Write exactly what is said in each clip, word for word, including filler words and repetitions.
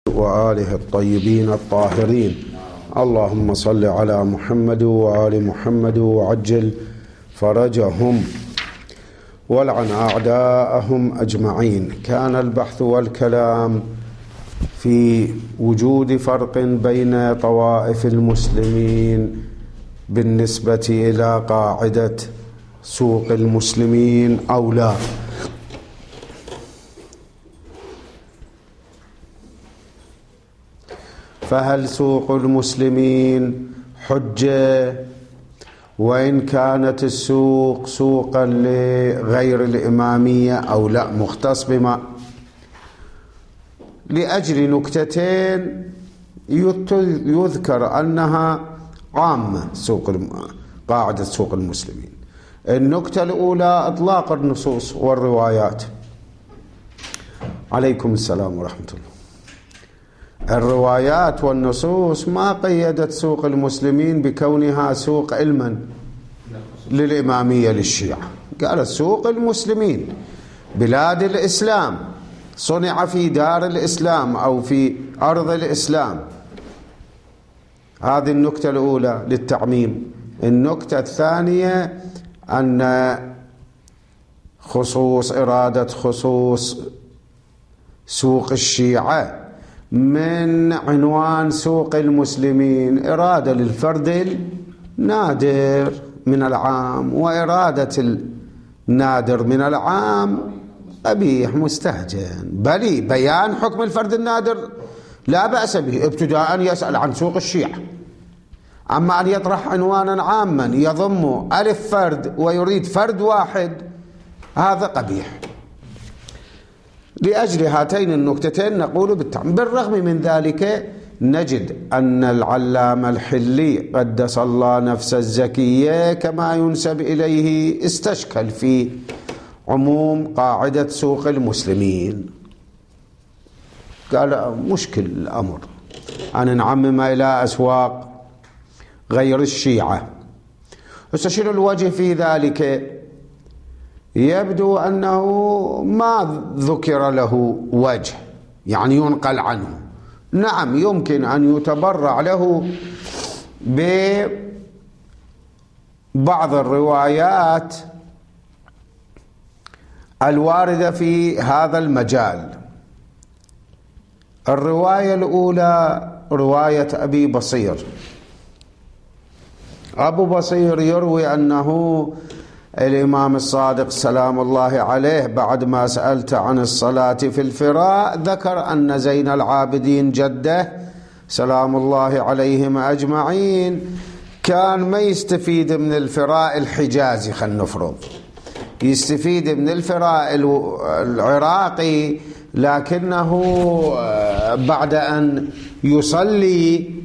وآله الطيبين الطاهرين. اللهم صل على محمد وآل محمد وعجل فرجهم والعن أعداءهم أجمعين. كان البحث والكلام في وجود فرق بين طوائف المسلمين بالنسبة إلى قاعدة سوق المسلمين أو لا. فهل سوق المسلمين حجة وإن كانت السوق سوقا لغير الإمامية أو لا، مختص بما لأجل نكتتين يذكر أنها عامة سوق قاعدة سوق المسلمين. النكتة الأولى إطلاق النصوص والروايات. عليكم السلام ورحمة الله. الروايات والنصوص ما قيدت سوق المسلمين بكونها سوق علما للإمامية للشيعة، قالت سوق المسلمين بلاد الإسلام، صنع في دار الإسلام أو في أرض الإسلام. هذه النكتة الأولى للتعميم. النكتة الثانية أن خصوص إرادة خصوص سوق الشيعة من عنوان سوق المسلمين إرادة للفرد النادر من العام، وإرادة النادر من العام قبيح مستهجن. بل بيان حكم الفرد النادر لا بأس به، ابتداء يسأل عن سوق الشيعة. أما أن يطرح عنوانا عاما يضم ألف فرد ويريد فرد واحد، هذا قبيح. لأجل هاتين النكتتين نقول بالتعميم. بالرغم من ذلك نجد أن العلامة الحلي قدس الله نفس الزكية كما ينسب إليه استشكل في عموم قاعدة سوق المسلمين. قال مشكل الأمر أن نعمم إلى أسواق غير الشيعة. استشير الوجه في ذلك، يبدو أنه ما ذكر له وجه يعني ينقل عنه. نعم يمكن أن يتبرع له ببعض الروايات الواردة في هذا المجال. الرواية الأولى رواية أبي بصير. أبو بصير يروي أنه الإمام الصادق سلام الله عليه بعد ما سألت عن الصلاة في الفراء ذكر أن زين العابدين جده سلام الله عليهم أجمعين كان ما يستفيد من الفراء الحجازي، خلينا نفرض يستفيد من الفراء العراقي، لكنه بعد أن يصلي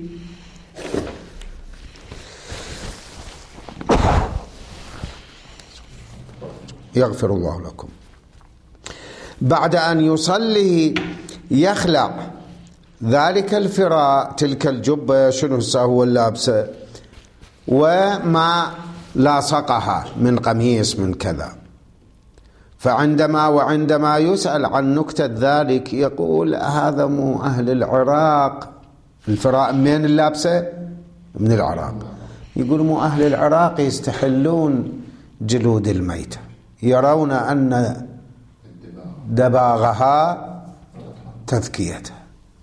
يغفر الله لكم بعد أن يصلي يخلع ذلك الفراء، تلك الجبة شنو هو اللابسة، وما لاصقها من قميص من كذا. فعندما وعندما يسأل عن نكتة ذلك يقول هذا مو أهل العراق. الفراء من اللابسة؟ من العراق. يقول مو أهل العراق يستحلون جلود الميتة، يرون أن دباغها تذكيتها،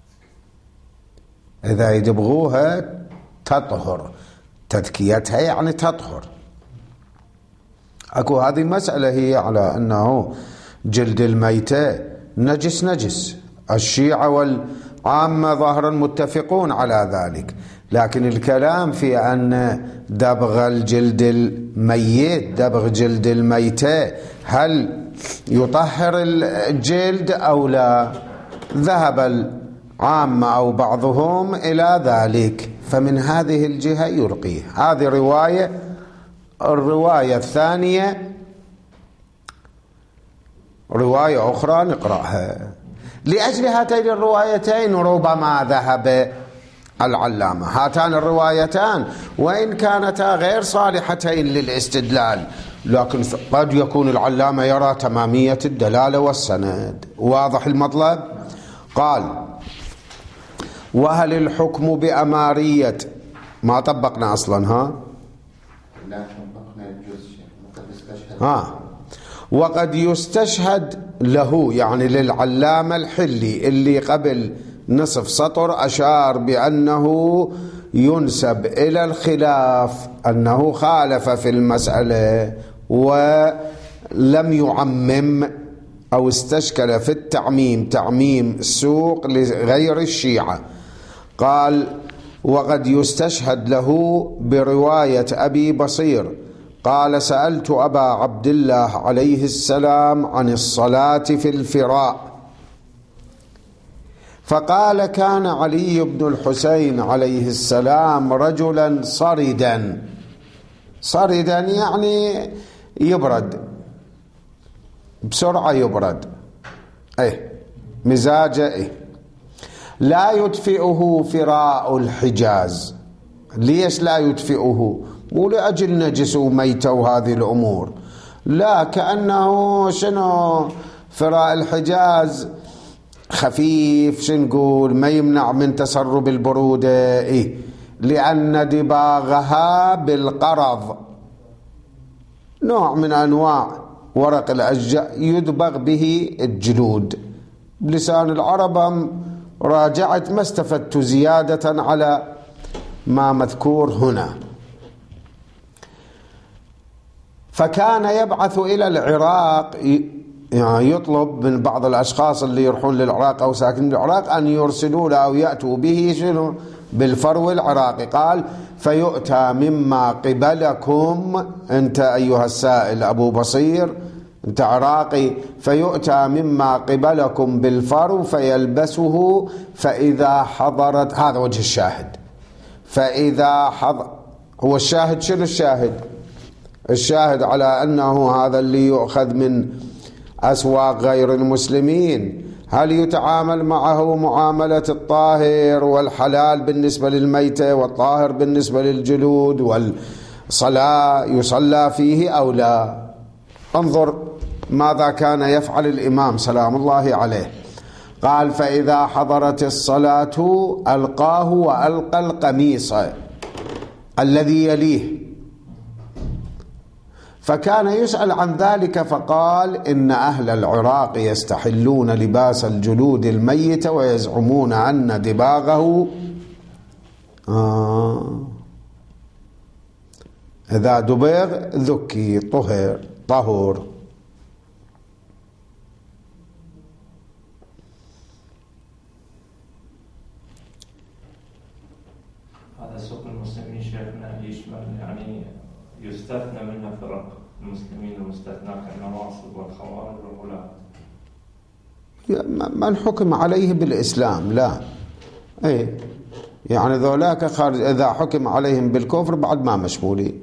إذا يدبغوها تطهر، تذكيتها يعني تطهر. أكو هذه مسألة هي على أنه جلد الميتة نجس نجس. الشيعة والعامة ظاهرا متفقون على ذلك، لكن الكلام في أن دبغ الجلد الميت دبغ جلد الميتة هل يطهر الجلد أو لا، ذهب العامة أو بعضهم إلى ذلك، فمن هذه الجهة يلقيه. هذه رواية. الرواية الثانية رواية أخرى نقرأها. لأجل هاتين الروايتين ربما ذهب العلامة. هاتان الروايتان وإن كانتا غير صالحتين للاستدلال، لكن قد يكون العلامة يرى تمامية الدلالة والسند. واضح المطلب؟ قال وهل الحكم بأمارية؟ ما طبقنا أصلا. ها لا طبقنا الجزء وقد استشهد ها وقد يستشهد له، يعني للعلامة الحلي اللي قبل نصف سطر أشار بأنه ينسب إلى الخلاف، أنه خالف في المسألة ولم يعمم أو استشكل في التعميم تعميم السوق لغير الشيعة. قال وقد يستشهد له برواية أبي بصير قال سألت أبا عبد الله عليه السلام عن الصلاة في الفراء فقال كان علي بن الحسين عليه السلام رجلا صردا. صردا يعني يبرد بسرعة، يبرد ايه مزاجه ايه لا يدفئه فراء الحجاز. ليش لا يدفئه؟ مو لأجل نجس وميتة وهذه الأمور، لا، كأنه شنو فراء الحجاز خفيف، شنو نقول، ما يمنع من تسرب البرودة إيه؟ لأن دباغها بالقرض، نوع من أنواع ورق الأشجار يدبغ به الجلود. بلسان العرب راجعت ما استفدت زيادة على ما مذكور هنا. فكان يبعث إلى العراق، يعني يطلب من بعض الأشخاص اللي يروحون للعراق أو ساكنين العراق أن يرسلوا له أو يأتوا به شنو بالفرو العراقي. قال فيؤتى مما قبلكم، أنت أيها السائل أبو بصير أنت عراقي، فيؤتى مما قبلكم بالفرو فيلبسه فإذا حضرت، هذا وجه الشاهد، فإذا حضر، هو الشاهد شنو الشاهد؟ الشاهد على أنه هذا اللي يؤخذ من أسواق غير المسلمين هل يتعامل معه معاملة الطاهر والحلال بالنسبة للميتة والطاهر بالنسبة للجلود، والصلاة يصلى فيه أو لا؟ انظر ماذا كان يفعل الإمام سلام الله عليه. قال فإذا حضرت الصلاة ألقاه وألقى القميص الذي يليه، فكان يسأل عن ذلك فقال إن أهل العراق يستحلون لباس الجلود الميتة ويزعمون أن دباغه آه إذا دبغ ذكي طهر طهور. هذا سوق المسلمين شيخنا يشمل يعني يستثنى منها فرق المسلمين المستثنى كالنواصب والخوارج والغلاة؟ من حكم عليه بالإسلام لا، ايه يعني ذولاك خارج، إذا حكم عليهم بالكفر بعد ما مشمولين،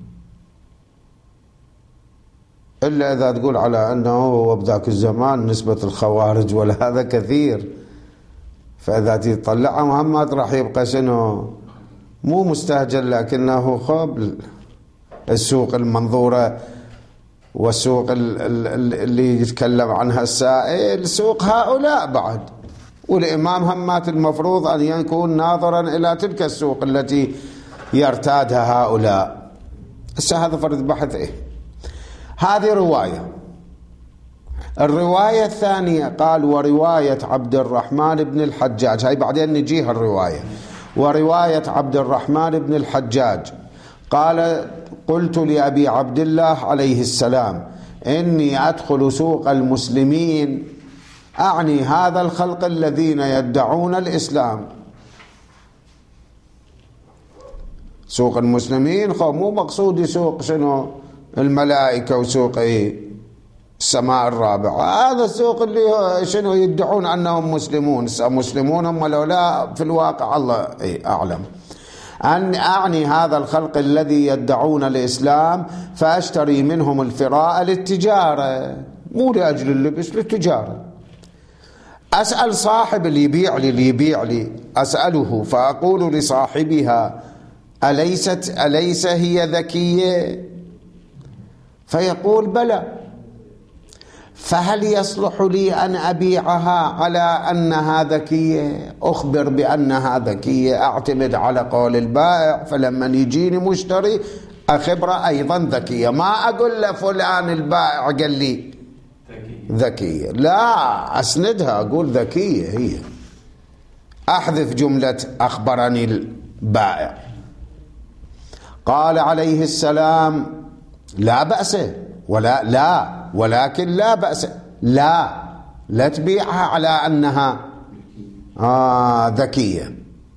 إلا إذا تقول على أنه بذاك الزمان نسبة الخوارج ولا هذا كثير، فإذا تطلعهم محمد راح يبقى شنو مو مستهجن، لكنه خب السوق المنظورة والسوق اللي يتكلم عنها السائل سوق هؤلاء بعد، والإمام همات المفروض أن يكون ناظرا إلى تلك السوق التي يرتادها هؤلاء. هسه هذا فرد بحث إيه. هذه رواية. الرواية الثانية قال ورواية عبد الرحمن بن الحجاج، هاي بعدين نجيها الرواية. ورواية عبد الرحمن بن الحجاج قال قلت لأبي عبد الله عليه السلام إني أدخل سوق المسلمين، أعني هذا الخلق الذين يدعون الإسلام. سوق المسلمين خو مو مقصود سوق شنو الملائكة وسوق إيه السماء الرابعة، هذا السوق اللي شنو يدعون أنهم مسلمون. مسلمون هم لو لا في الواقع الله إيه أعلم. أن أعني هذا الخلق الذي يدعون الإسلام فأشتري منهم الفراء للتجارة، مو لأجل اللبس، للتجارة. أسأل صاحب اللي يبيع لي اللي يبيع لي أسأله فأقول لصاحبها أليست أليس هي ذكية؟ فيقول بلى. فهل يصلح لي أن أبيعها على أنها ذكية؟ أخبر بأنها ذكية، أعتمد على قول البائع، فلما يجيني مشتري أخبره أيضا ذكية. ما أقول لفلان البائع قال لي ذكية، لا، أسندها أقول ذكية هي، أحذف جملة أخبرني البائع. قال عليه السلام لا بأس، ولا لا ولكن لا بأس، لا لا تبيعها على أنها آه ذكية،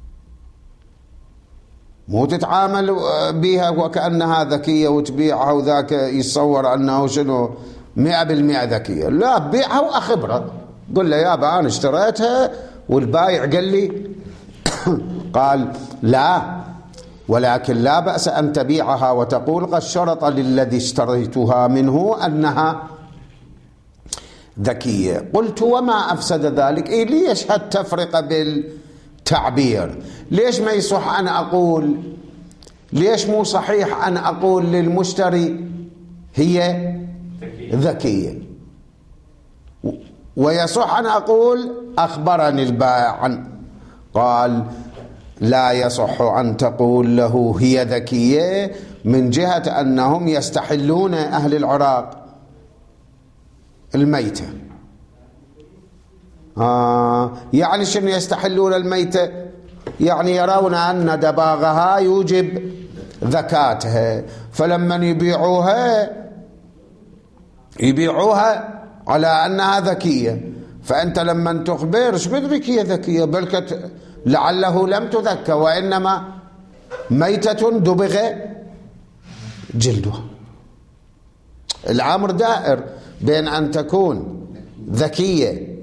مو تتعامل بها وكأنها ذكية وتبيعها وذاك يتصور أنه شنو مئة بالمئة ذكية. لا، بيعها وأخبره، قل له يابا أنا اشتريتها والبايع قال لي قال لا، ولكن لا بأس أن تبيعها وتقول قد شرط للذي اشتريتها منه أنها ذكية. قلت وما أفسد ذلك؟ إيه ليش هالتفرقة بالتعبير؟ ليش ما يصح أن أقول، ليش مو صحيح أن أقول للمشتري هي ذكية، ويصح أن أقول أخبرني البائع عنه؟ قال لا يصح أن تقول له هي ذكية من جهة أنهم يستحلون أهل العراق الميتة. آه يعني شنو يستحلون الميتة؟ يعني يرون أن دباغها يوجب ذكاتها، فلما يبيعوها يبيعوها على أنها ذكية. فأنت لما تخبر ايش بدرك هي ذكية؟ بل لعله لم تذكى وإنما ميتة دبغ جلدها. الأمر دائر بين أن تكون ذكية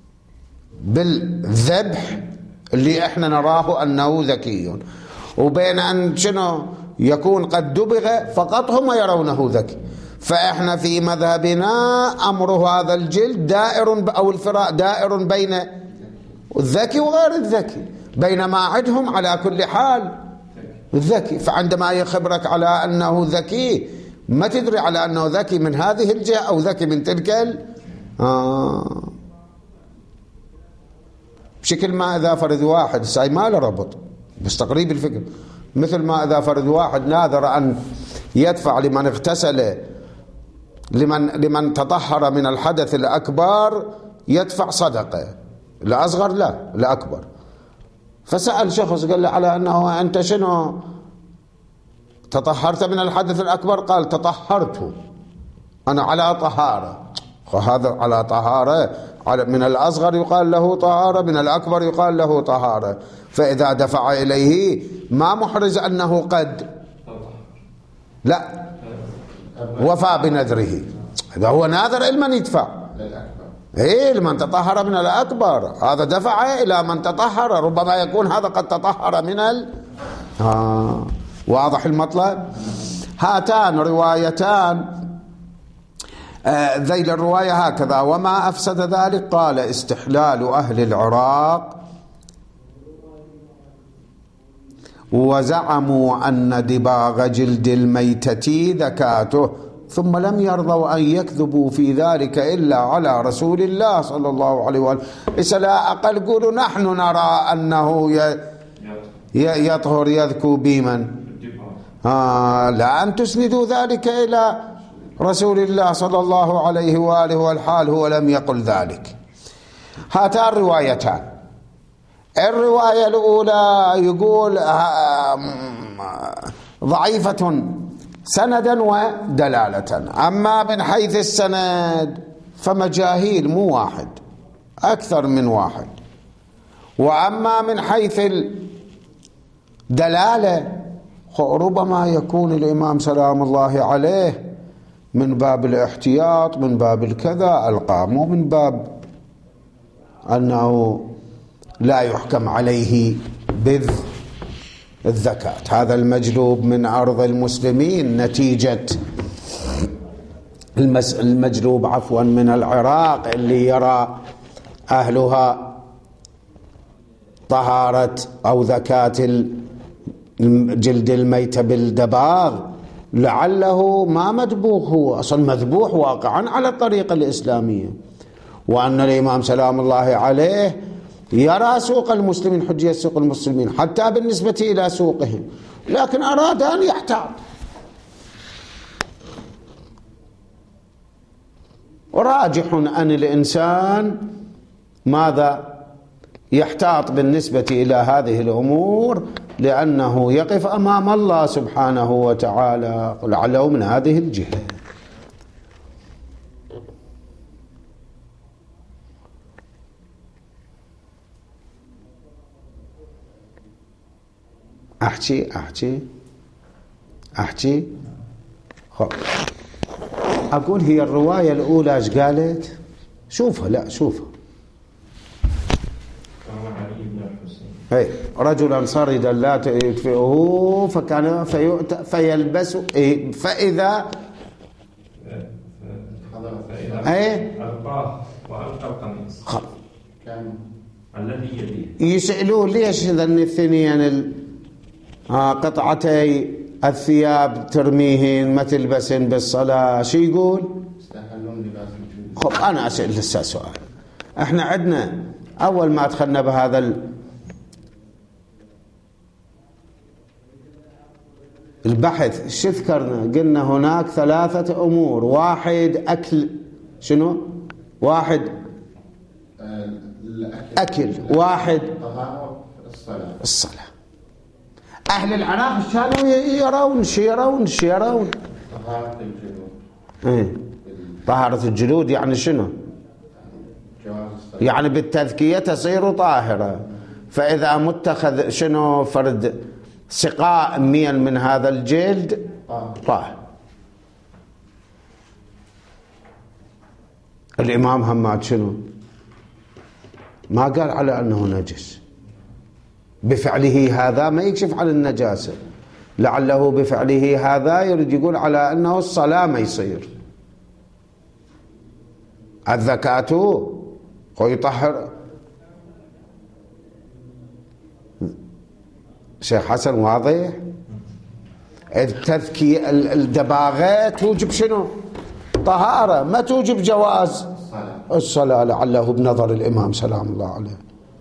بالذبح اللي احنا نراه أنه ذكي، وبين أن شنو يكون قد دبغ فقط هم يرونه ذكي. فإحنا في مذهبنا أمر هذا الجلد دائر أو الفراء دائر بين الذكي وغير الذكي، بينما عندهم على كل حال الذكي. فعندما يخبرك على أنه ذكي ما تدري على أنه ذكي من هذه الجهة أو ذكي من تلك ال... آه. بشكل ما إذا فرض واحد ساي ما له ربط بس تقريب الفكر، مثل ما إذا فرض واحد ناذر أن يدفع لمن اغتسل لمن لمن تطهر من الحدث الأكبر يدفع صدقة، الأصغر لا الأكبر. فسأل شخص قال له على أنه أنت شنو تطهرت من الحدث الأكبر؟ قال تطهرت أنا على طهارة. وهذا على طهارة من الأصغر يقال له طهارة، من الأكبر يقال له طهارة. فإذا دفع إليه ما محرز أنه قد لا وفى بنذره، إذا هو ناذر لمن يدفع؟ إيه لمن تطهر من الأكبر، هذا دفع إلى من تطهر، ربما يكون هذا قد تطهر من ال آه. واضح المطلب؟ هاتان روايتان آه ذيل الرواية هكذا. وما أفسد ذلك؟ قال استحلال أهل العراق وزعموا أن دباغ جلد الميتة ذكاته، ثم لم يرضوا أن يكذبوا في ذلك إلا على رسول الله صلى الله عليه وآله. لا أقل قولوا نحن نرى أنه يطهر يذكو بمن آه لا أن تسندوا ذلك إلى رسول الله صلى الله عليه وآله والحال هو لم يقل ذلك. هاتان روايتان. الرواية الأولى يقول ضعيفة سندا ودلالة، أما من حيث السند فمجاهيل مو واحد، أكثر من واحد. وأما من حيث الدلالة ربما يكون الإمام سلام الله عليه من باب الاحتياط، من باب الكذا ألقى، مو من باب أنه لا يحكم عليه بالذكاة. هذا المجلوب من أرض المسلمين نتيجة المجلوب عفوا من العراق اللي يرى أهلها طهارة أو ذكاة جلد الميت بالدباغ، لعله ما مذبوح، هو أصلا مذبوح واقعا على الطريقة الإسلامية، وأن الإمام سلام الله عليه يرى سوق المسلمين حجية سوق المسلمين حتى بالنسبة إلى سوقهم، لكن أراد أن يحتاط. وراجح أن الإنسان ماذا يحتاط بالنسبة إلى هذه الأمور، لأنه يقف أمام الله سبحانه وتعالى، لعله من هذه الجهة. أحكي أحكي أحكي خب. أقول هي الرواية الأولى ايش قالت؟ شوفها، لا شوفها. هي رجلا صردا لا يطفئه فكان فيؤتى فيلبس إيه فإذا ايه ألقاه وألقى القميص كان الذي يليه. يسألوه ليش إذا الاثنين ال... آه قطعتي الثياب ترميهن ما تلبسن بالصلاة، شو يقول؟ خب أنا أسأل لسه سؤال. احنا عندنا أول ما دخلنا بهذا ال... البحث شو ذكرنا؟ قلنا هناك ثلاثة أمور. واحد أكل، شنو؟ واحد أكل، واحد الصلاة. الصلاة. أهل العراق كانوا يرون شو يرون شو يرون طهارة الجلود. ايه طهارة الجلود يعني شنو؟ يعني بالتذكية تصير طاهرة. فإذا متخذ شنو فرد سقاء ميا من هذا الجلد طاهر. الإمام هماد شنو؟ ما قال على أنه نجس، بفعله هذا ما يكشف عن النجاسة، لعله بفعله هذا يريد يقول على أنه الصلاة ما يصير. الذكاة هو يطهر. شيخ حسن واضح؟ التذكية الدباغة توجب شنو؟ طهارة، ما توجب جواز الصلاة، لعله بنظر الإمام سلام الله عليه.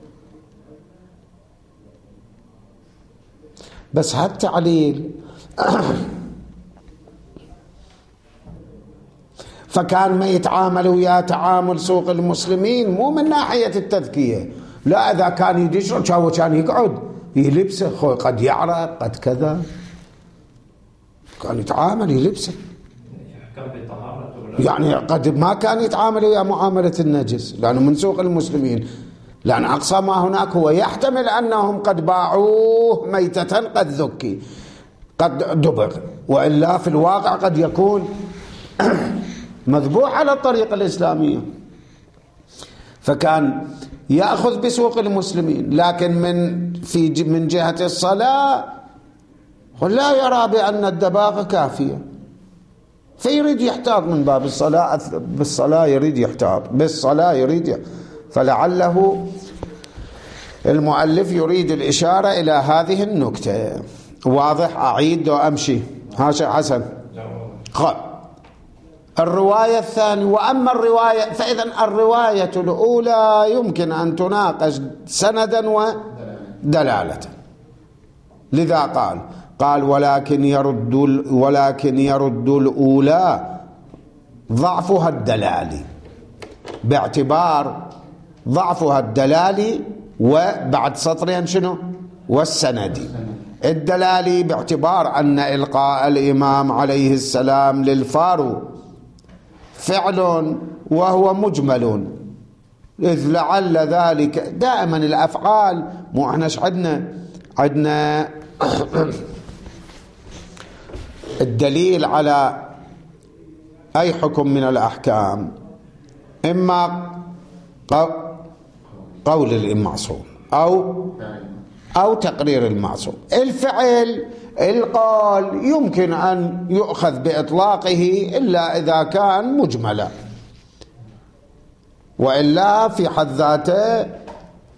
بس هالتعليل فكان ما يتعامل ويا تعامل سوق المسلمين مو من ناحية التذكية، لا إذا كان يدشر شو كان يقعد يلبسه، قد يعرق قد كذا، كان يتعامل يلبسه، يعني قد ما كان يتعامل ويا معاملة النجس لأنه من سوق المسلمين، لأن أقصى ما هناك هو يحتمل أنهم قد باعوه ميتة قد ذكي قد دبغ، وإلا في الواقع قد يكون مذبوح على الطريقة الإسلامية. فكان يأخذ بسوق المسلمين، لكن من في من جهة الصلاة لا يرى بأن الدباغة كافية، فيريد يحتاط من باب الصلاة. بالصلاة يريد يحتاط، بالصلاة يريد يحتاط. فلعله المؤلف يريد الإشارة إلى هذه النكتة. واضح؟ أعيد وأمشي. هاشا حسن خب. الرواية الثانية. وأما الرواية فإذا الرواية الأولى يمكن أن تناقش سندا ودلالة، لذا قال قال ولكن يرد ولكن يرد الأولى ضعفها الدلالي، باعتبار ضعفها الدلالي، وبعد سطرين شنو؟ والسندي. الدلالي باعتبار أن إلقاء الإمام عليه السلام للفارو فعل وهو مجمل، إذ لعل ذلك دائما الأفعال مو احناش عندنا عندنا الدليل على أي حكم من الأحكام إما قول المعصوم أو أو تقرير المعصوم. الفعل القول يمكن أن يؤخذ بإطلاقه إلا إذا كان مجملا، وإلا في حد ذاته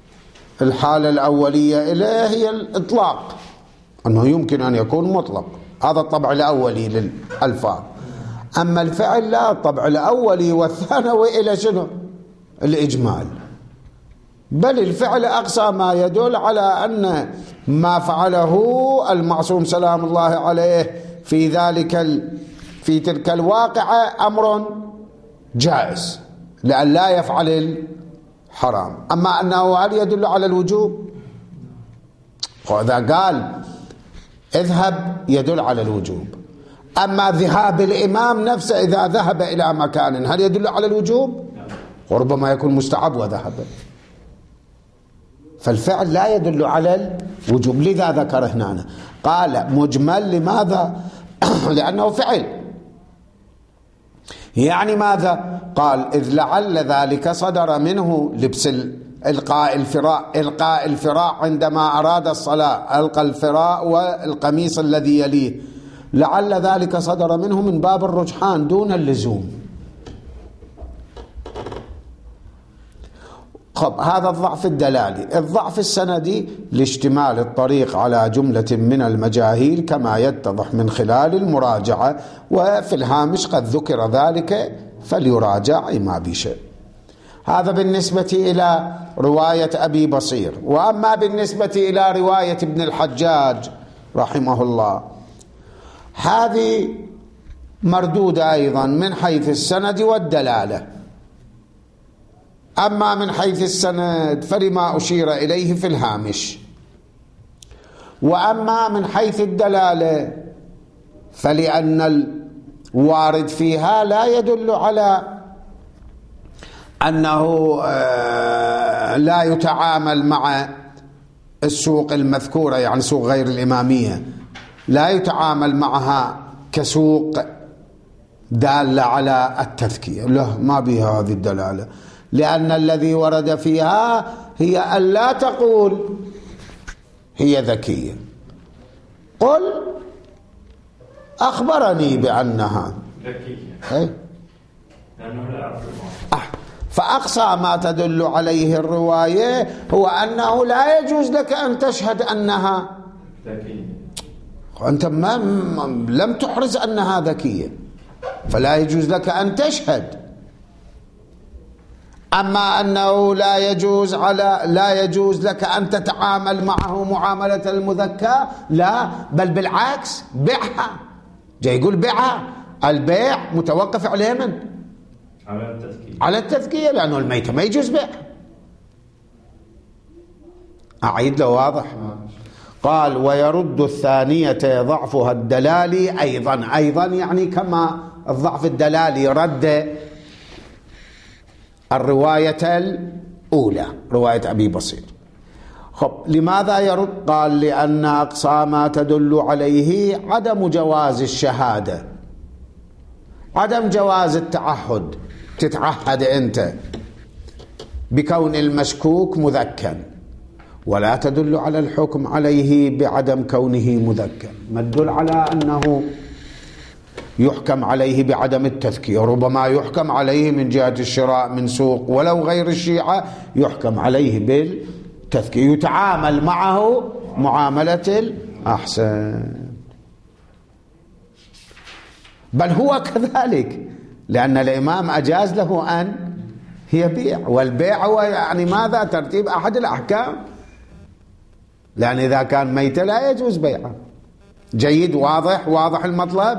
الحالة الأولية إليه هي الإطلاق، أنه يمكن أن يكون مطلق. هذا الطبع الأولي للألفاظ. أما الفعل لا، الطبع الأولي والثانوي إلى شنو؟ الإجمال. بل الفعل أقصى ما يدل على أن ما فعله المعصوم سلام الله عليه في ذلك ال... في تلك الواقعة أمر جائز لأن لا يفعل الحرام. أما أنه هل يدل على الوجوب؟ وإذا قال اذهب يدل على الوجوب. أما ذهاب الإمام نفسه إذا ذهب إلى مكان هل يدل على الوجوب؟ وربما يكون مستحب وذهب. فالفعل لا يدل على الوجوب، لذا ذكر هنا قال مجمل. لماذا؟ لأنه فعل. يعني ماذا؟ قال إذ لعل ذلك صدر منه لبس إلقاء الفراء إلقاء الفراء عندما أراد الصلاة ألقى الفراء والقميص الذي يليه، لعل ذلك صدر منه من باب الرجحان دون اللزوم. خب هذا الضعف الدلالي. الضعف السندي لاشتمال الطريق على جملة من المجاهيل كما يتضح من خلال المراجعة، وفي الهامش قد ذكر ذلك فليراجع ما بشيء. هذا بالنسبة إلى رواية أبي بصير. وأما بالنسبة إلى رواية ابن الحجاج رحمه الله، هذه مردودة أيضا من حيث السند والدلالة. أما من حيث السند فلما أشير إليه في الهامش، وأما من حيث الدلالة فلأن الوارد فيها لا يدل على أنه لا يتعامل مع السوق المذكورة، يعني سوق غير الإمامية لا يتعامل معها كسوق دالة على التذكية، لا ما بها هذه الدلالة، لأن الذي ورد فيها هي أن لا تقول هي ذكية، قل أخبرني بأنها ذكية لأنه لا يعرف أه. فأقصى ما تدل عليه الرواية هو أنه لا يجوز لك أن تشهد أنها ذكية، أنت ما لم تحرز أنها ذكية فلا يجوز لك أن تشهد. أما أنه لا يجوز على لا يجوز لك أن تتعامل معه معاملة المذكى، لا، بل بالعكس بيعها. جاي يقول بيعها، البيع متوقف عليه من؟ على التذكية، على التذكية، لأنه الميتة ما يجوز بيعها. أعيد له واضح. قال ويرد الثانية ضعفها الدلالي أيضا. أيضا يعني كما الضعف الدلالي رد الرواية الأولى رواية أبي بصير. خب لماذا يرد؟ قال لأن أقصى ما تدل عليه عدم جواز الشهادة، عدم جواز التعهد، تتعهد أنت بكون المشكوك مذكا، ولا تدل على الحكم عليه بعدم كونه مذكا، ما تدل على أنه يحكم عليه بعدم التذكية. ربما يحكم عليه من جهة الشراء من سوق ولو غير الشيعة يحكم عليه بالتذكية، يتعامل معه معاملة الأحسن، بل هو كذلك، لأن الإمام أجاز له أن يبيع، والبيع هو يعني ماذا؟ ترتيب أحد الأحكام، لأن إذا كان ميت لا يجوز بيعه. جيد، واضح واضح المطلب.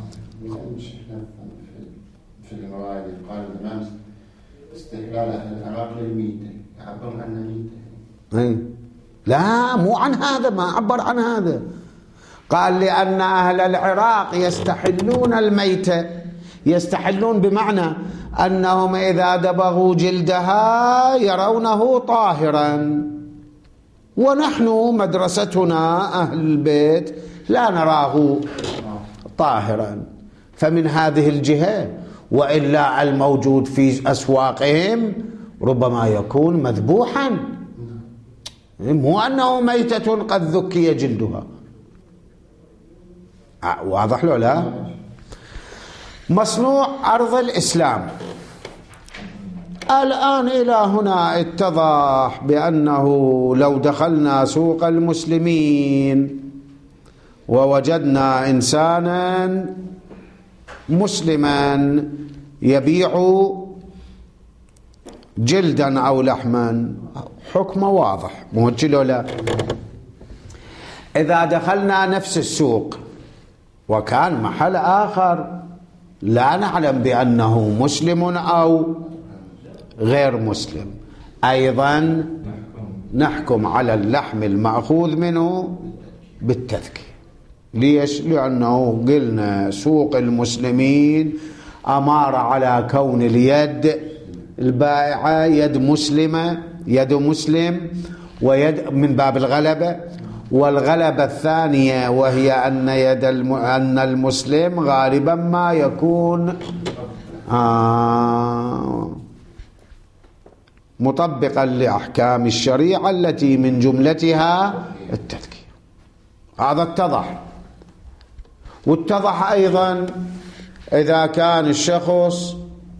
في الرواية قال الإمام استهلال أهل العراق للميتة، يعبر عنها ميتة. لا مو عن هذا، ما عبر عن هذا. قال لأن أهل العراق يستحلون الميتة، يستحلون بمعنى أنهم إذا دبغوا جلدها يرونه طاهرا، ونحن مدرستنا أهل البيت لا نراه طاهرا، فمن هذه الجهة. وإلا الموجود في أسواقهم ربما يكون مذبوحا، مو أنه ميتة قد ذكي جلدها. واضح له؟ لا. مصنوع أرض الإسلام. الآن إلى هنا اتضح بأنه لو دخلنا سوق المسلمين ووجدنا إنسانا مسلما يبيع جلدا أو لحما، حكمه واضح، موجه له لا. إذا دخلنا نفس السوق وكان محل آخر لا نعلم بأنه مسلم أو غير مسلم، أيضا نحكم على اللحم المأخوذ منه بالتذكية. ليش؟ لأنه قلنا سوق المسلمين أمار على كون اليد البائعة يد مسلمة، يد مسلم، ويد من باب الغلبة، والغلبة الثانية وهي أن يد الم... أن المسلم غالبا ما يكون آه مطبقا لأحكام الشريعة التي من جملتها التذكير. هذا اتضح. واتضح أيضا إذا كان الشخص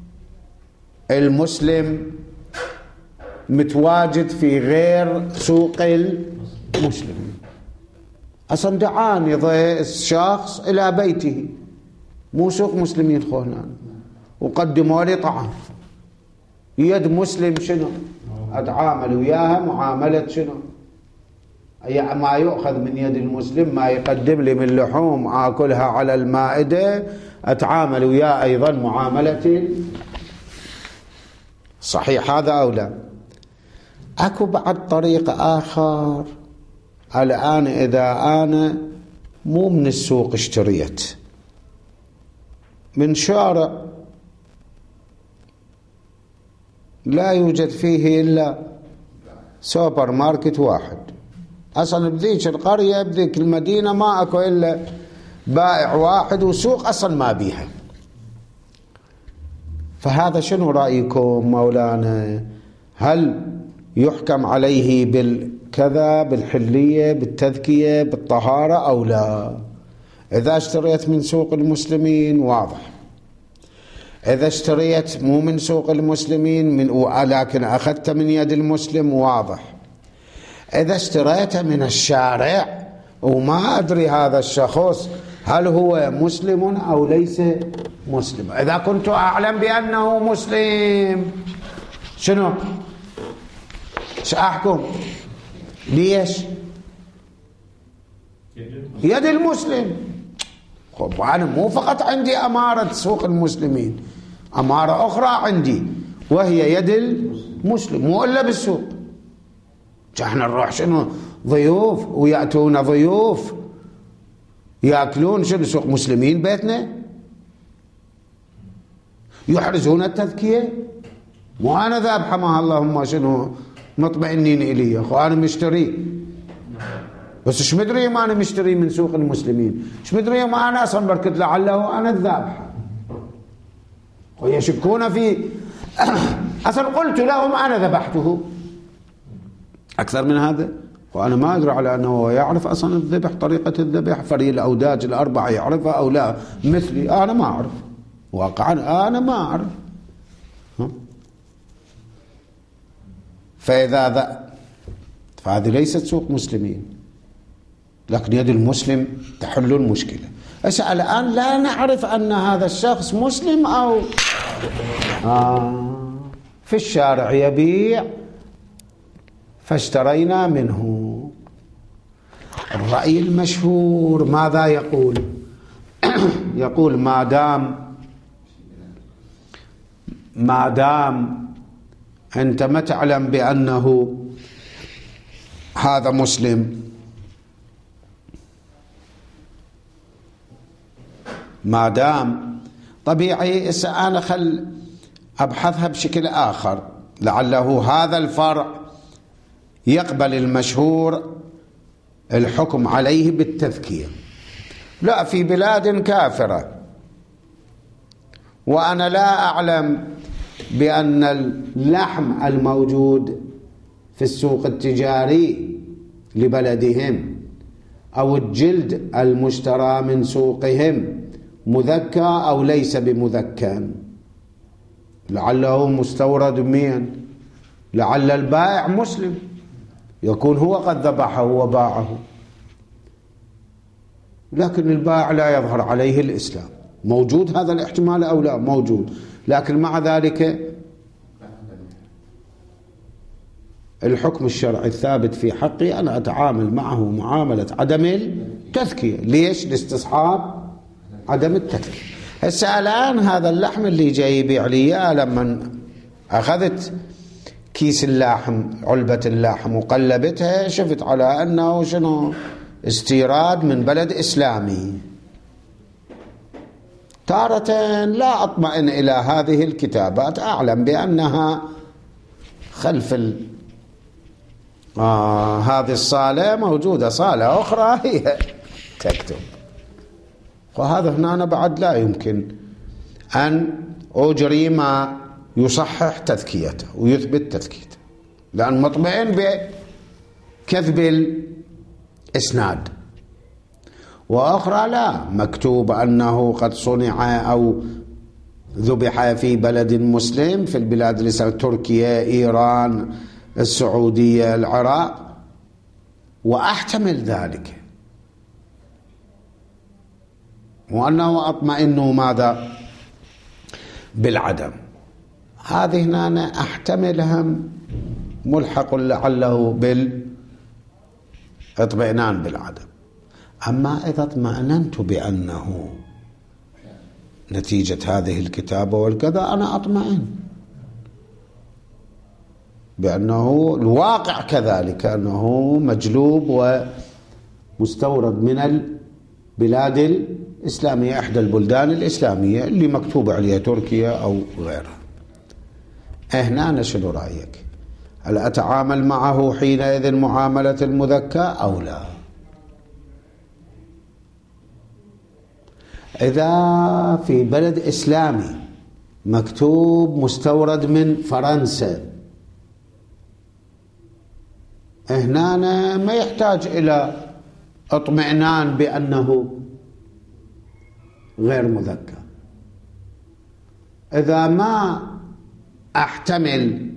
المسلم متواجد في غير سوق المسلمين. أصلا دعاني الشخص إلى بيته، مو سوق مسلمين خونا، وقدموا لي طعام، يد مسلم شنو أتعامل وياها معاملة شنو؟ أي ما يؤخذ من يد المسلم، ما يقدم لي من لحوم آكلها على المائدة أتعامل وياه أيضا معاملة. صحيح هذا أو لا؟ أكو بعد طريق آخر. الآن إذا أنا مو من السوق اشتريت من شارع لا يوجد فيه إلا سوبر ماركت واحد، أصلا بذيك القرية بذيك المدينة ما أكو إلا بائع واحد وسوق أصلا ما بيها. فهذا شنو رأيكم مولانا؟ هل يحكم عليه بالكذا، بالحلية، بالتذكية، بالطهارة أو لا؟ إذا اشتريت من سوق المسلمين واضح، إذا اشتريت مو من سوق المسلمين من ولكن أخذت من يد المسلم واضح، إذا اشتريت من الشارع وما أدري هذا الشخص هل هو مسلم أو ليس مسلم. إذا كنت أعلم بأنه مسلم شنو سأحكم؟ ليش؟ يد المسلم. خب أنا مو فقط عندي أمارة سوق المسلمين، أمارة أخرى عندي وهي يد المسلم، مو إلا بالسوق. احنا نروح شنو ضيوف ويأتون ضيوف يأكلون شنو سوق مسلمين بيتنا، يحرزون التذكية. مو أنا ذابحة ما اللهم شنو مطمئنين إلي يا أخو، أنا مشتري، بس ايش مدري ما أنا مشتري من سوق المسلمين، ايش مدري ما أنا أصلا بركت لعله أنا الذابحة، ويشكون في أصلا قلت لهم أنا ذبحته. أكثر من هذا وأنا ما أدري على أنه يعرف أصلا الذبح، طريقة الذبح، فريق الأوداج الأربعة يعرفها أو لا مثلي، أنا ما أعرف واقعا، أنا ما أعرف. فإذا ذا فهذه ليست سوق مسلمين، لكن يد المسلم تحل المشكلة. أسأل الآن لا نعرف أن هذا الشخص مسلم أو آه في الشارع يبيع فاشترينا منه. الرأي المشهور ماذا يقول؟ يقول ما دام ما دام أنت ما تعلم بأنه هذا مسلم، ما دام طبيعي. أنا خل أبحثها بشكل آخر لعله هذا الفرع يقبل المشهور الحكم عليه بالتذكية. لا، في بلاد كافرة وأنا لا أعلم بأن اللحم الموجود في السوق التجاري لبلدهم أو الجلد المشترى من سوقهم مذكى أو ليس بمذكى، لعله مستورد من، لعل البائع مسلم يكون هو قد ذبحه وباعه. لكن البائع لا يظهر عليه الإسلام. موجود هذا الاحتمال أو لا؟ موجود. لكن مع ذلك الحكم الشرعي الثابت في حقي أنا أتعامل معه معاملة عدم التذكية. ليش؟ لاستصحاب عدم التذكية. هسه الآن هذا اللحم اللي جاي يبيع لي، لما أخذت كيس اللحم علبة اللحم وقلبتها شفت على أنه شنو؟ استيراد من بلد إسلامي. تارة لا أطمئن إلى هذه الكتابات، أعلم بأنها خلف ال... آه هذه الصالة موجودة صالة أخرى هي تكتب. وهذا هنا أنا بعد لا يمكن أن أجري ما يصحح تذكيته ويثبت تذكيته، لأن مطمئن بكذب الإسناد. وأخرى لا، مكتوب أنه قد صنع أو ذبح في بلد مسلم في البلاد الإسلامية، تركيا، إيران، السعودية، العراق، وأحتمل ذلك، وأنه أطمئن ماذا؟ بالعدم. هذه هنا أنا أحتملها ملحق لعله بالاطمئنان بالعدم. أما إذا اطمأننت بأنه نتيجة هذه الكتابة والكذا، أنا أطمئن بأنه الواقع كذلك، أنه مجلوب ومستورد من البلاد الإسلامية، إحدى البلدان الإسلامية اللي مكتوب عليها تركيا أو غيرها. هنا أنا شنو رأيك؟ هل أتعامل معه حينئذ معاملة المذكى أو لا؟ إذا في بلد إسلامي مكتوب مستورد من فرنسا، هنا أنا ما يحتاج إلى اطمئنان بأنه غير مذكى. إذا ما أحتمل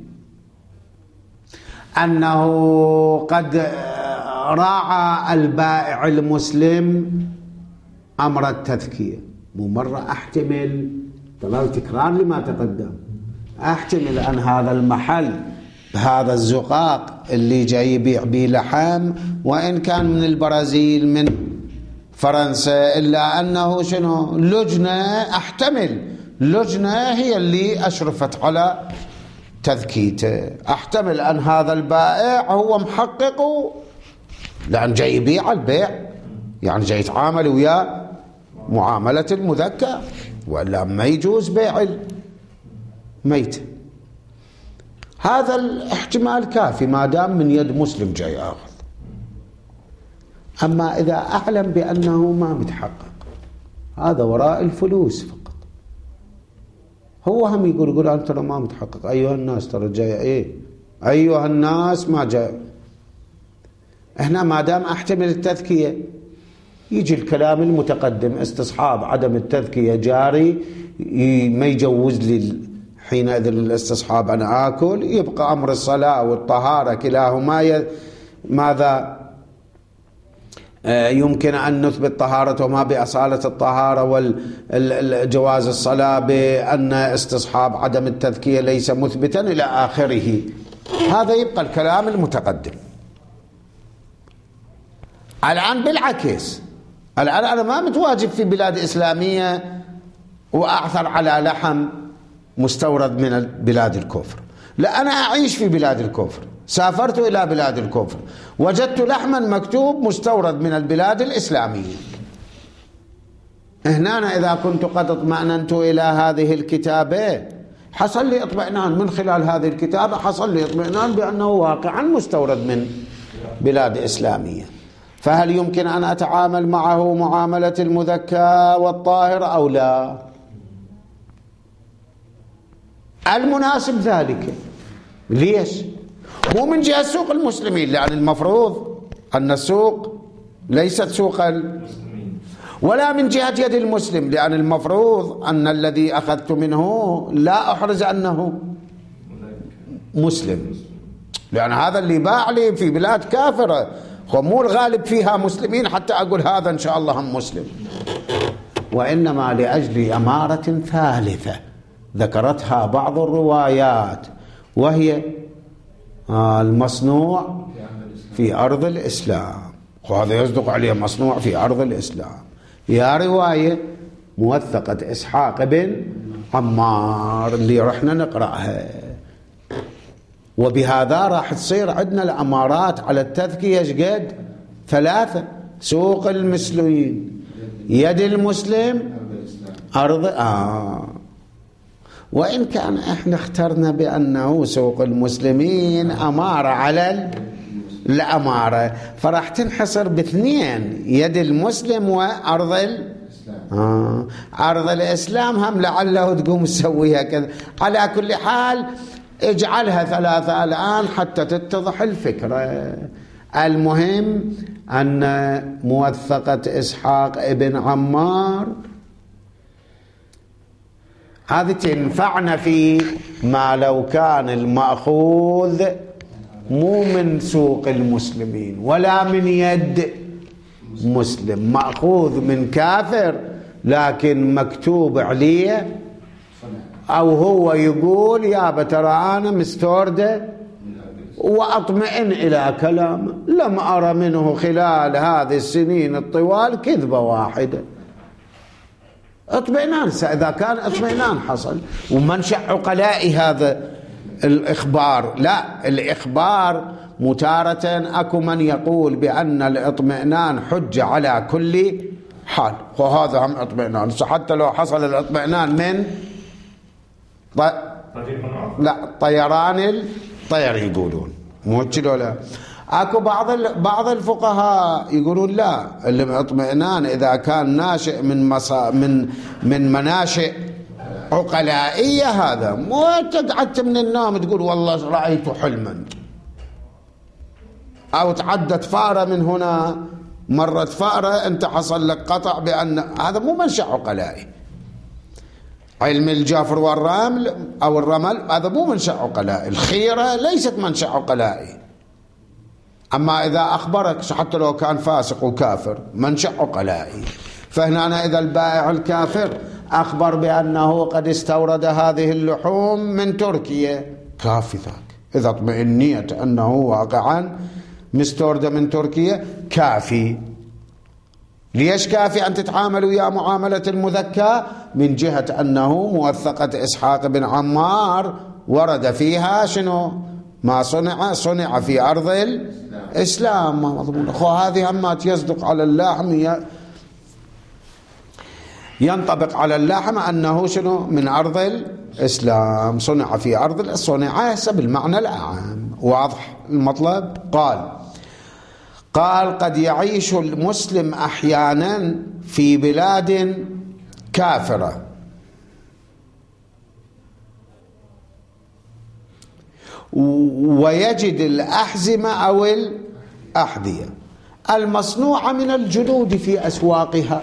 أنه قد راعى البائع المسلم أمر التذكية، مو مرة أحتمل، طلال تكرار لما تقدم، أحتمل أن هذا المحل بهذا الزقاق اللي جاي يبيع به لحم، وإن كان من البرازيل من فرنسا، إلا أنه شنو؟ لجنة، أحتمل لجنة هي اللي أشرفت على تذكيته. أحتمل أن هذا البائع هو محقق، لأن جاي يبيع البيع، يعني جاي يتعامل وياه معاملة المذكى، ولا ما يجوز بيع الميت. هذا الاحتمال كافي ما دام من يد مسلم جاي آخذ. أما إذا أعلم بأنه ما متحقق، هذا وراء الفلوس فقط. هو هم يقول يقول أنت ترى ما متحقق، أيها الناس ترى جاي إيه، أيها الناس ما جاي. إحنا ما دام أحتمل التذكية، يجي الكلام المتقدم استصحاب عدم التذكية جاري، ما يجوز لي حينئذ الاستصحاب أنا آكل، يبقى أمر الصلاة والطهارة كلاهما ي... ماذا آه يمكن أن نثبت طهارتهما بأصالة الطهارة والجواز الصلاة بأن استصحاب عدم التذكية ليس مثبتا إلى آخره. هذا يبقى الكلام المتقدم. الآن بالعكس، الآن أنا ما متواجد في بلاد إسلامية وأعثر على لحم مستورد من بلاد الكفر، لا، أنا أعيش في بلاد الكفر، سافرت إلى بلاد الكفر، وجدت لحما مكتوب مستورد من البلاد الإسلامية. هنا أنا إذا كنت قد اطمأننت إلى هذه الكتابة، حصل لي اطمئنان من خلال هذه الكتابة، حصل لي اطمئنان بأنه واقعا مستورد من بلاد إسلامية. فهل يمكن أن أتعامل معه معاملة المذكى والطاهر أو لا؟ المناسب ذلك. ليش؟ مو من جهة سوق المسلمين، لأن المفروض أن السوق ليست سوق المسلمين، ولا من جهة يد المسلم، لأن المفروض أن الذي أخذت منه لا أحرز أنه مسلم، لأن هذا اللي باع لي في بلاد كافرة، ومو الغالب فيها مسلمين حتى أقول هذا إن شاء الله هم مسلم، وإنما لأجل أمارة ثالثة ذكرتها بعض الروايات، وهي المصنوع في أرض الإسلام، وهذا يصدق عليه مصنوع في أرض الإسلام. يا رواية موثقة إسحاق بن عمار اللي رحنا نقرأها، وبهذا راح تصير عندنا الأمارات على التذكية شقد ثلاثة: سوق المسلمين، يد المسلم، أرض آه وإن كان إحنا اخترنا بأنه سوق المسلمين أمارة على الأمارة، فراح تنحصر باثنين: يد المسلم وأرض الإسلام. آه. أرض الإسلام هم لعله تقوم تسويها كذا. على كل حال اجعلها ثلاثة الآن حتى تتضح الفكرة. المهم أن موثقة إسحاق ابن عمار هذه تنفعنا في ما لو كان المأخوذ مو من سوق المسلمين ولا من يد مسلم، مأخوذ من كافر لكن مكتوب عليه، أو هو يقول يا ترى أنا مستوردة وأطمئن إلى كلامه، لم أرى منه خلال هذه السنين الطوال كذبة واحدة. اطمئنان، إذا كان اطمئنان حصل. ومنشأ عقلاء هذا الإخبار، لا، الإخبار متارة أكو من يقول بأن الاطمئنان حجة على كل حال، وهذا هم اطمئنان، حتى لو حصل الاطمئنان من ط... لا طيران الطير يقولون، مو كذا. لا، اكو بعض ال... بعض الفقهاء يقولون لا، الاطمئنان اذا كان ناشئ من مصا... من من مناشئ عقلائية، هذا مو تقعدت من النوم تقول والله رأيت حلما، أو تعدت فارة من هنا، مرت فارة أنت حصل لك قطع، بأن هذا مو منشأ عقلائي. علم الجفر والرمل أو الرمل هذا مو منشأ عقلائي. الخيرة ليست منشأ عقلائي. أما إذا أخبرك حتى لو كان فاسق وكافر منشأ عقلائي. فهنا إذا البائع الكافر أخبر بأنه قد استورد هذه اللحوم من تركيا، كافي ذاك. إذا اطمئنيت أنه واقعا مستوردة من تركيا كافي. ليش كافي أن تتعامل ويا معاملة المذكى؟ من جهة أنه موثقة إسحاق بن عمار ورد فيها شنو؟ ما صنع صنع في أرض الإسلام. ما مضمون أخو هذه همات يصدق على اللحم، ينطبق على اللحم أنه شنو؟ من أرض الإسلام، صنع في أرض الإسلام، صنع بالمعنى العام. واضح المطلب؟ قال قال قد يعيش المسلم أحيانا في بلاد كافرة ويجد الأحزمة أو الأحذية المصنوعة من الجلود في أسواقها،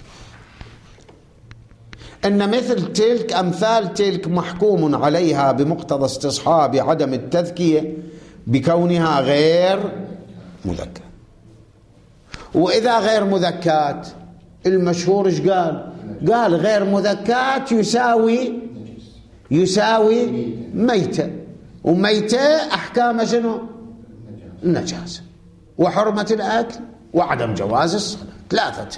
أن مثل تلك أمثال تلك محكوم عليها بمقتضى استصحاب عدم التذكية بكونها غير مذكى. وإذا غير مذكات المشهور إيش قال؟ قال غير مذكات يساوي يساوي ميتة، وميتة أحكام شنو؟ النجاسة وحرمة الأكل وعدم جواز الصلاة، ثلاثة.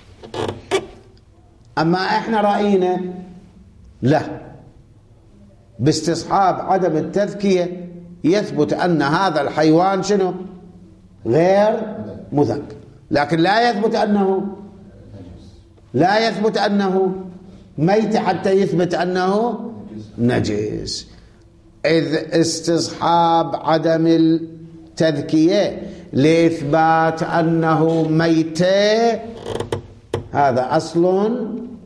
أما إحنا رأينا لا، باستصحاب عدم التذكية يثبت أن هذا الحيوان شنو؟ غير مذكر، لكن لا يثبت أنه لا يثبت أنه ميت حتى يثبت أنه نجس. إذ استصحاب عدم التذكية لإثبات أنه ميت هذا أصل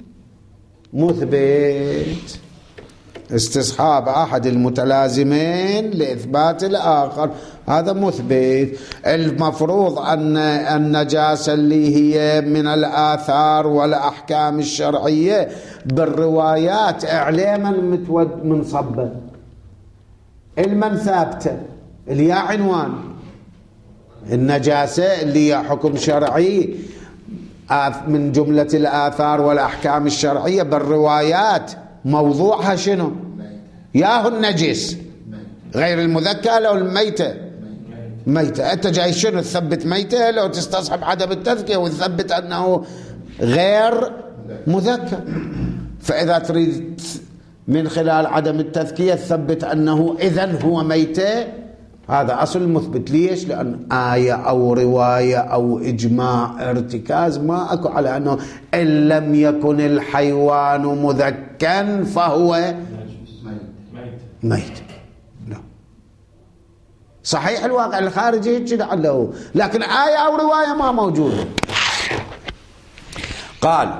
مثبت، استصحاب أحد المتلازمين لإثبات الآخر هذا مثبت. المفروض أن النجاسة اللي هي من الآثار والأحكام الشرعية بالروايات إعلاما متود منصبة، علما ثابتة، اليا عنوان النجاسة اللي هي حكم شرعي من جملة الآثار والأحكام الشرعية بالروايات موضوعها شنو؟ ياهو النجس غير المذكى لو الميتة ميتة. أنت جاي شنو تثبت ميتة لو تستصحب عدم التذكية وتثبت أنه غير مذكى. فإذا تريد من خلال عدم التذكية تثبت أنه إذن هو ميتة، هذا أصل المثبت. ليش؟ لأن آية أو رواية أو إجماع ارتكاز ما أكو على أنه إن لم يكن الحيوان مذكا فهو ميت. لا صحيح الواقع الخارجي هيك لعله، لكن آية أو رواية ما موجودة. قال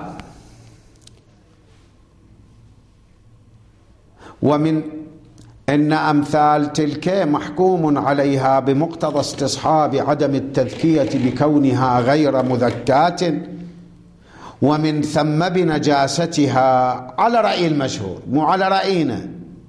ومن إن أمثال تلك محكوم عليها بمقتضى استصحاب عدم التذكية بكونها غير مذكاة، ومن ثم بنجاستها، على رأي المشهور مو على رأينا.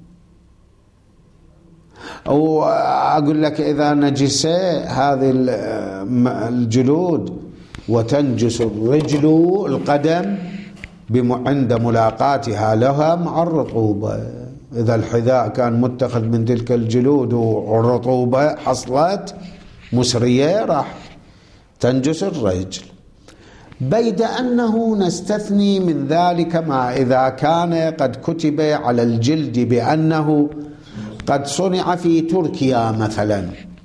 وأقول لك إذا نجس هذه الجلود وتنجس الرجل القدم عند ملاقاتها لها مع الرطوبة، إذا الحذاء كان متخذ من تلك الجلود والرطوبة حصلت مسرية راح تنجس الرجل. بيد أنه نستثني من ذلك ما إذا كان قد كتب على الجلد بأنه قد صنع في تركيا مثلا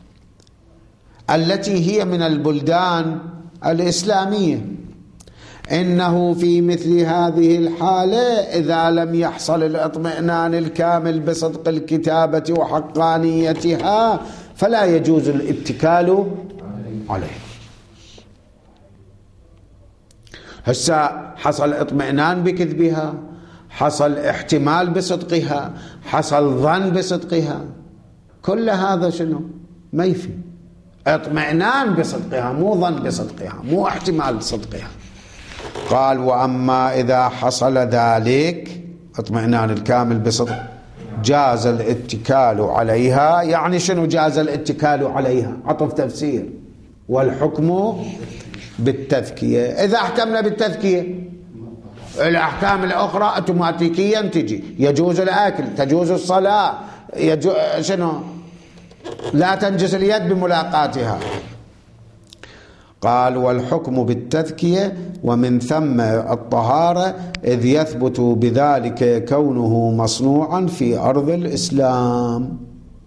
التي هي من البلدان الإسلامية، إنه في مثل هذه الحالة إذا لم يحصل الاطمئنان الكامل بصدق الكتابة وحقانيتها فلا يجوز الاتكال عليه. هسا حصل اطمئنان بكذبها، حصل احتمال بصدقها، حصل ظن بصدقها، كل هذا شنو؟ ما يفي. اطمئنان بصدقها مو ظن بصدقها مو احتمال بصدقها. قال وأما إذا حصل ذلك اطمئنان الكامل بصدق جاز الاتكال عليها. يعني شنو جاز الاتكال عليها؟ عطف تفسير. والحكم بالتذكية. إذا احكمنا بالتذكية الأحكام الأخرى أوتوماتيكيا تجي. يجوز الأكل، تجوز الصلاة، يجو... شنو لا تنجس اليد بملاقاتها. قال والحكم بالتذكية ومن ثم الطهارة، إذ يثبت بذلك كونه مصنوعا في أرض الإسلام،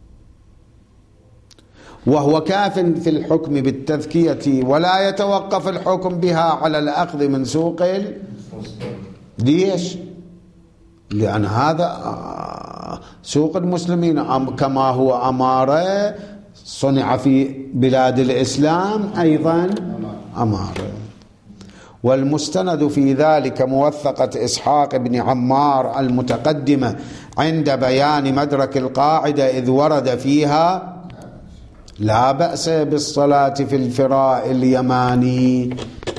وهو كاف في الحكم بالتذكية، ولا يتوقف الحكم بها على الأخذ من سوق ال... ليش؟ لأن هذا سوق المسلمين كما هو أمارة صنع في بلاد الإسلام أيضا أمارة. والمستند في ذلك موثقة إسحاق بن عمار المتقدمة عند بيان مدرك القاعدة، إذ ورد فيها لا بأس بالصلاة في الفراء اليماني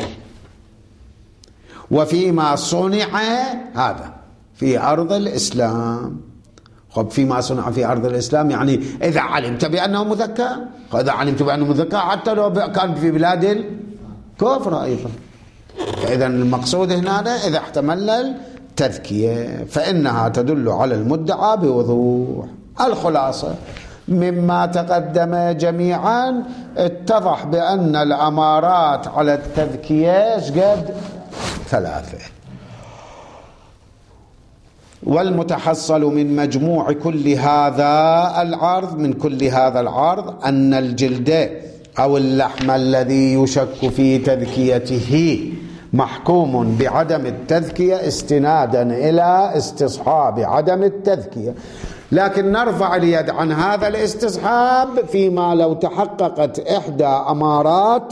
وفيما صنع هذا في أرض الإسلام. خب فيما صنع في أرض الإسلام يعني إذا علمت بأنه مذكى، إذا علمت بأنه مذكى حتى لو كان في بلاد الكفر أيضا. فإذا المقصود هنا إذا احتمل التذكية فإنها تدل على المدعى بوضوح. الخلاصة مما تقدم جميعا اتضح بأن الأمارات على التذكية قد ثلاثة. والمتحصل من مجموع كل هذا العرض من كل هذا العرض أن الجلد أو اللحم الذي يشك في تذكيته محكوم بعدم التذكية استنادا إلى استصحاب عدم التذكية، لكن نرفع اليد عن هذا الاستصحاب فيما لو تحققت إحدى أمارات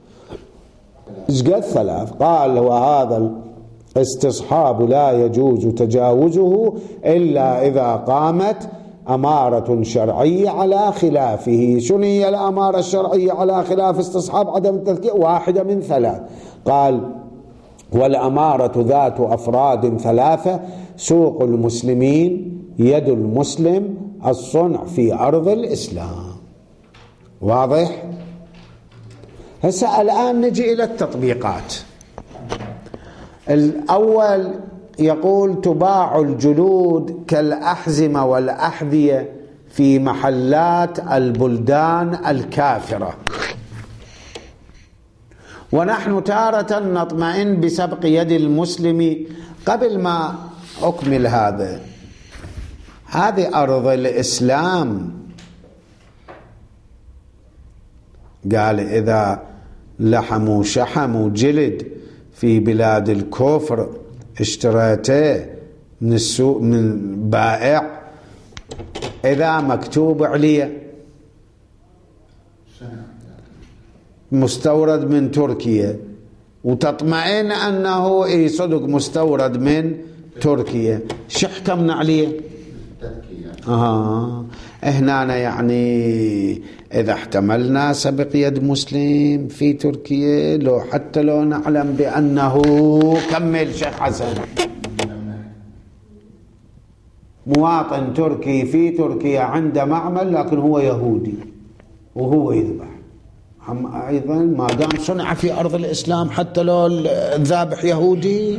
قد ثلاث. قال وهذا الاستصحاب لا يجوز تجاوزه إلا إذا قامت أمارة شرعية على خلافه. شنو هي الأمارة الشرعية على خلاف استصحاب عدم التذكية؟ واحدة من ثلاث. قال والأمارة ذات أفراد ثلاثة: سوق المسلمين، يد المسلم، الصنع في أرض الإسلام. واضح؟ هسه الآن نجي إلى التطبيقات. الأول يقول تباع الجلود كالأحزمة والأحذية في محلات البلدان الكافرة، ونحن تارة نطمئن بسبق يد المسلم. قبل ما أكمل هذا، هذه أرض الإسلام. قال إذا لحموا شحموا جلد في بلاد الكفر اشتريته من السوق من بائع، إذا مكتوب عليه مستورد من تركيا وتطمئن أنه إيه صدق مستورد من تركيا، شو حكمنا عليه؟ آه هنا يعني إذا احتملنا سبق يد مسلم في تركيا، لو حتى لو نعلم بأنه، كمل شيخ حسن، مواطن تركي في تركيا عنده معمل لكن هو يهودي وهو يذبح، أيضا ما دام صنع في أرض الإسلام حتى لو الذابح يهودي،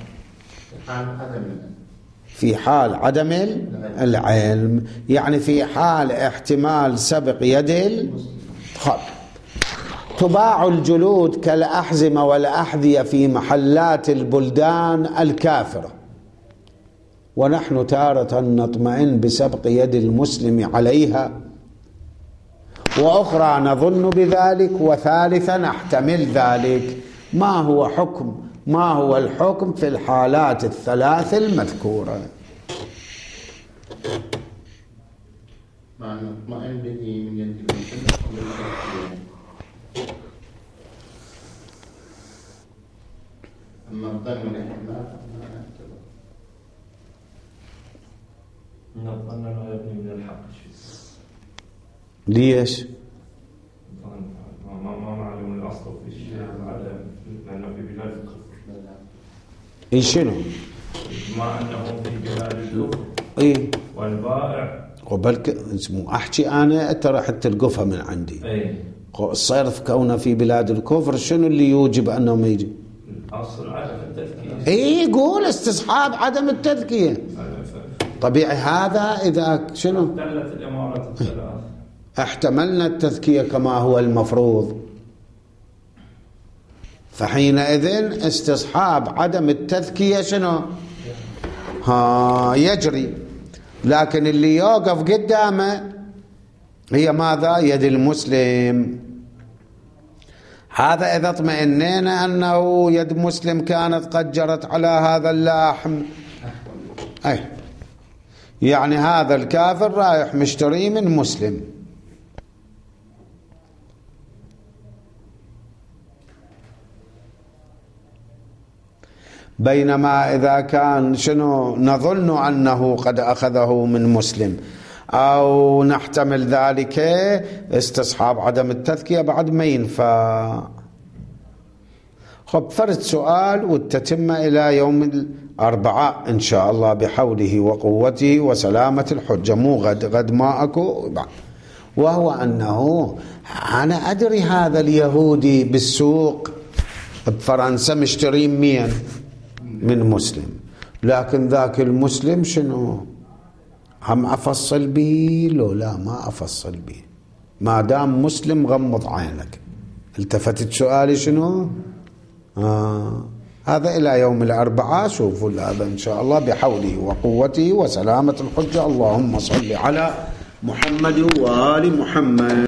في حال عدم العلم، يعني في حال احتمال سبق يد الخط. تباع الجلود كالأحزمة والأحذية في محلات البلدان الكافرة، ونحن تارة نطمئن بسبق يد المسلم عليها، وأخرى نظن بذلك، وثالثا نحتمل ذلك. ما هو حكم ما هو الحكم في الحالات الثلاث المذكورة؟ مع نطمئن به من يد المسلم. أما الظن والاحتمال إن الظن لا يبني من الحق شيء. ليش؟ ما ما معلوم الأصل في الشيء العدم، لأنه في بلاد الكفر. إيه شنو؟ ما أنه في بلاد الكفر. إيه. والبائع. وبلك اسمه أحكي أنا ترى حتى القفة من عندي. إيه. الصرف كونه في بلاد الكفر، شنو اللي يوجب أنه ما يجي؟ الأصل عدم التذكية. إيه قول استصحاب عدم التذكية. طبيعي هذا إذا شنو؟ دلت الإمارات الثلاث. احتملنا التذكية كما هو المفروض، فحينئذ استصحاب عدم التذكية شنو؟ ها يجري، لكن اللي يوقف قدامه هي ماذا؟ يد المسلم. هذا إذا اطمئننا أنه يد مسلم كانت قد جرت على هذا اللحم، أي يعني هذا الكافر رايح مشتري من مسلم. بينما إذا كان شنو نظن أنه قد أخذه من مسلم أو نحتمل ذلك، استصحاب عدم التذكية بعد ما ينفع. خب فرد سؤال والتتمة إلى يوم الأربعاء إن شاء الله بحوله وقوته وسلامة الحجة، مو غد، غد ما أكو. وهو أنه أنا أدري هذا اليهودي بالسوق بفرنسا مشتري مين من مسلم، لكن ذاك المسلم شنو هم أفصل به؟ لو لا ما أفصل به، ما دام مسلم غمض عينك. التفتت سؤالي شنو؟ آه. هذا إلى يوم الأربعاء شوفوا هذا إن شاء الله بحوله وقوته وسلامة الحجة. اللهم صل على محمد وآل محمد.